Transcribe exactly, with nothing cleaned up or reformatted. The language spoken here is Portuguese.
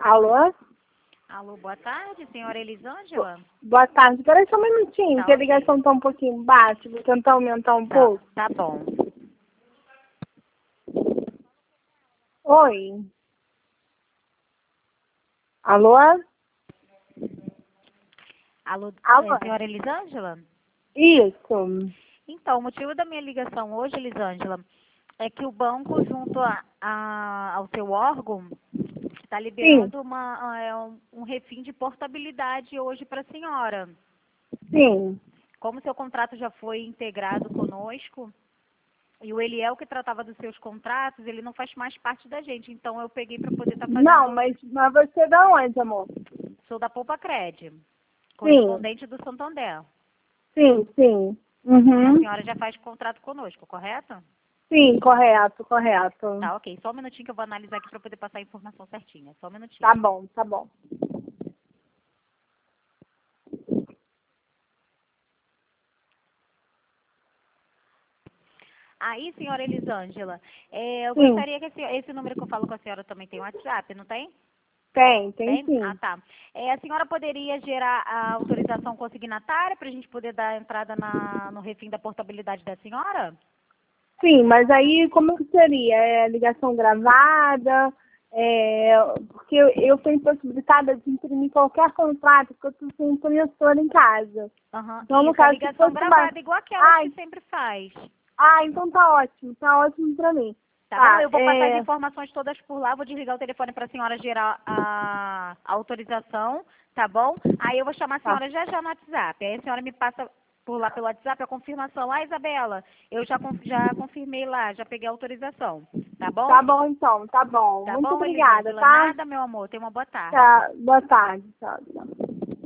Alô? Alô, boa tarde, senhora Elisângela? Boa tarde. Espera só um minutinho, Tá, que a ok. ligação tá um pouquinho baixa. Vou tentar aumentar um Tá, pouco. tá bom. Oi? Alô? Alô, Alô? é, senhora Elisângela? Isso. Então, o motivo da minha ligação hoje, Elisângela, é que o banco, junto a, a- ao seu órgão, está Sim, liberando uma, é, um, um refim de portabilidade hoje para a senhora. sim. Como seu contrato já foi integrado conosco, e o Eliel que tratava dos seus contratos, ele não faz mais parte da gente. Então, eu peguei para poder estar Não, fazendo... mas, mas você é da onde, amor? Sou da Poupa Cred, Sim, correspondente do Santander. sim, sim. A Uhum. senhora já faz contrato conosco, correto? Sim, correto, correto. Tá, ok. Só um minutinho que eu vou analisar aqui para poder passar a informação certinha. Só um minutinho. Tá bom, tá bom. Aí, senhora Elisângela, é, eu Sim, gostaria que esse, esse número que eu falo com a senhora também tem WhatsApp, não tem? tem, tem Tem? Ah, sim. tá. É, a senhora poderia gerar a autorização consignatária para a gente poder dar entrada na, no refim da portabilidade da senhora? Sim, mas aí como que seria? É ligação gravada? É, porque eu, eu sou impossibilitada de imprimir qualquer contrato, porque eu estou sem impressora em casa. Aham. Então, no Isso, a caso, se ligação fosse uma... gravada, igual aquelas que Ai, sempre faz. ah, então tá ótimo, tá ótimo pra mim. Tá bom? Tá, Eu vou passar as é... informações todas por lá, vou desligar o telefone para a senhora gerar a, a autorização, tá bom? Aí eu vou chamar a Tá, senhora já já no WhatsApp. Aí a senhora me passa por lá pelo WhatsApp a confirmação. Ah, Isabela, eu já, con- já confirmei lá, já peguei a autorização. Tá bom? tá bom então, tá bom. Tá Muito bom, obrigada, Elisângela? tá? Nada, meu amor. Tenha uma boa tarde. Tá, boa tarde, tchau, tchau.